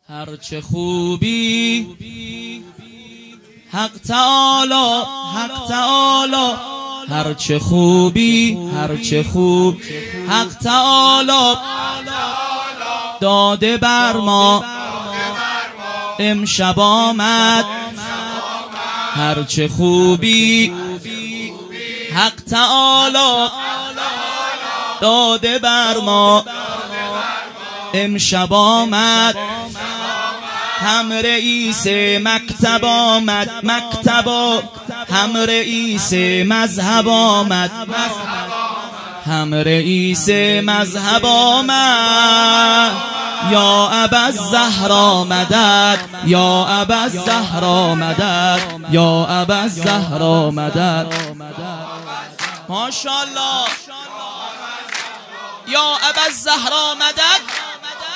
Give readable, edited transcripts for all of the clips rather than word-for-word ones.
هرچه خوبی حق تعالی هرچه خوبی حق تعالی داده بر ما امشب آمد. هرچه خوبی حق تعالی داده بر ما امشب آمد. هم رئیس مکتب آمد، هم رئیس مذهب آمد، هم رئیس مذهب آمد. یا ابوالزهرا مدد، یا ابوالزهرا مدد، یا ابوالزهرا مدد. ماشاءالله. یا ابوالزهرا مدد.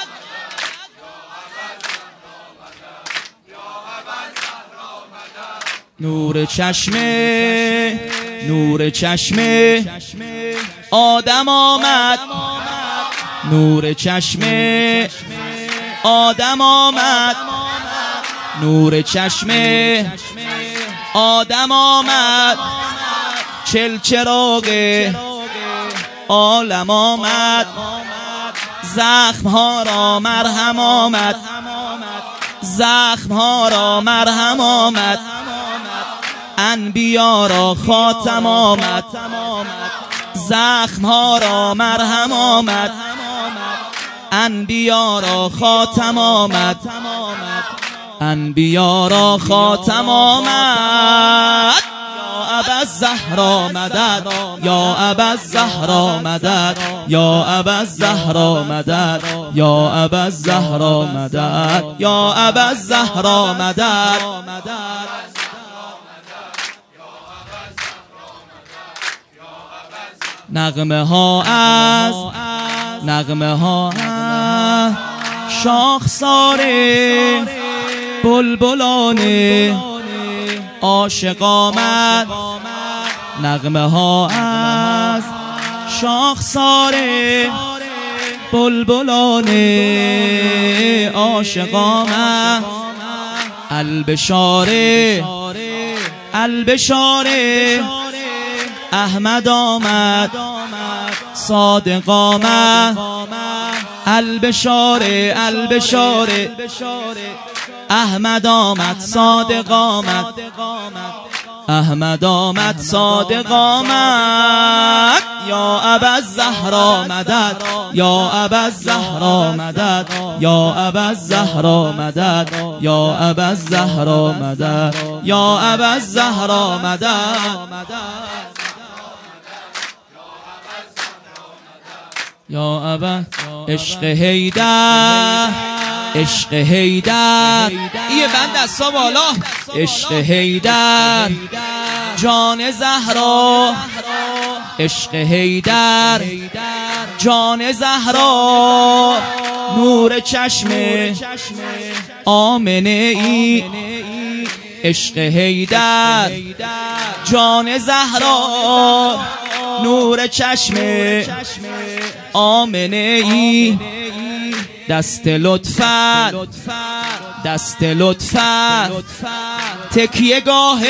نور چشمه آدم آمد، نور چشمه آدم آمد، نور چشمه آدم آمد. چراغ عالم آمد، زخم ها را مرهم آمد، زخم ها را مرهم آمد. انبیا را خاتم آمد، زخم ها را مرهم آمد. انبیا را خاتم آمد، انبیا را خاتم آمد. یا ابوالزهرا مدد، یا ابوالزهرا مدد، یا ابوالزهرا مدد، یا ابوالزهرا مدد، یا ابوالزهرا مدد. نغمه ها از شاخسار بلبلان عاشق آمد. نغمه ها از شاخسار بلبلان عاشق آمد. البشاره احمد آمد، صادق آمد. البشاره احمد آمد، صادق آمد. احمد آمد، صادق آمد. یا ابوالزهرا مدد، یا ابوالزهرا مدد، یا ابوالزهرا مدد، یا ابوالزهرا مدد، یا ابوالزهرا مدد. یا ابا عشق حیدر، عشق حیدر، یه بند دستا بالا. عشق حیدر جان زهرا، عشق حیدر جان زهرا. نور چشم آمنه ای، عشق حیدر جان زهرا. نور چشم آمنه ای، دست لطفت تکیه گاه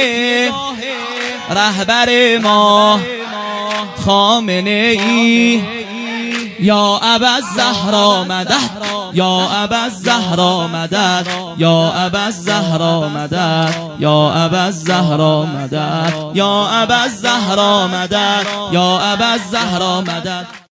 رهبر ما خامنه ای. یا ابوالزهرا مدد، یا ابوالزهرا مدد، یا ابوالزهرا مدد، یا ابوالزهرا مدد، یا ابوالزهرا مدد، یا ابوالزهرا مدد.